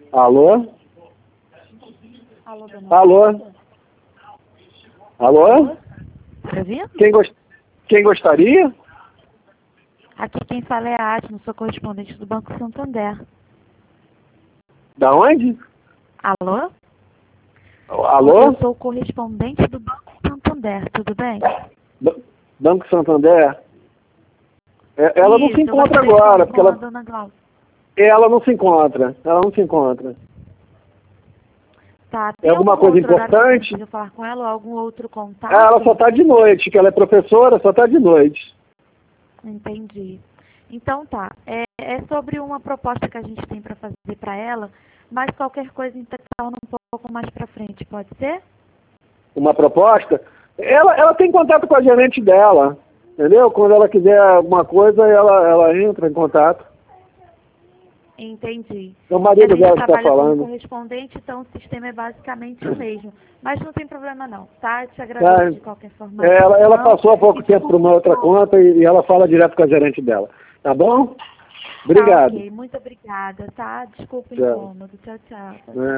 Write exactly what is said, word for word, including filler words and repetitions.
Alô? Alô, dona Alô? Alô? Alô? Tá ouvindo? Quem, gost... Quem gostaria? Aqui quem fala é a Atma, sou correspondente do Banco Santander. Da onde? Alô? Alô? Eu sou correspondente do Banco Santander, tudo bem? Ba- Banco Santander? É, ela não Isso, se eu encontra gostaria de falar agora, porque com a ela, dona Glaucia. ela não se encontra. Ela não se encontra. Tá, É tem alguma algum coisa outro horário que eu importante? consiga falar com ela ou algum outro contato? Ah, ela só está de noite, que ela é professora, só está de noite. Entendi. Então tá, é, é sobre uma proposta que a gente tem para fazer para ela, mas qualquer coisa então um pouco mais para frente, pode ser? Uma proposta? Ela, ela tem contato com a gerente dela, entendeu? Quando ela quiser alguma coisa, ela, ela entra em contato. Entendi. É o A marido gente dela que está trabalha como falando. correspondente, então o sistema é basicamente o mesmo. Mas não tem problema não, tá? Eu te Tá. agradeço de qualquer forma. É, Ela, ela Não, passou há pouco e tempo para desculpa uma o outra incômodo. conta e, e ela fala direto com a gerente dela. Tá bom? Tá, Obrigado. ok. Muito obrigada, tá? Desculpa o Tchau. incômodo. Tchau, tchau. tchau, É. tchau.